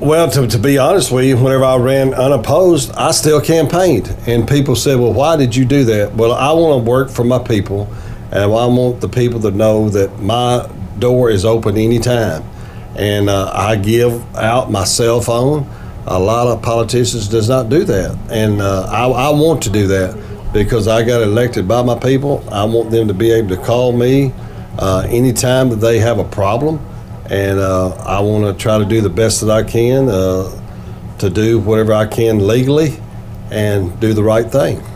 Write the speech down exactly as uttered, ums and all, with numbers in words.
Well, to, to be honest with you, whenever I ran unopposed, I still campaigned. And people said, well, why did you do that? Well, I want to work for my people, and I want the people to know that my door is open anytime. And uh, I give out my cell phone. A lot of politicians does not do that. And uh, I, I want to do that because I got elected by my people. I want them to be able to call me uh, anytime that they have a problem. And uh, I want to try to do the best that I can uh, to do whatever I can legally and do the right thing.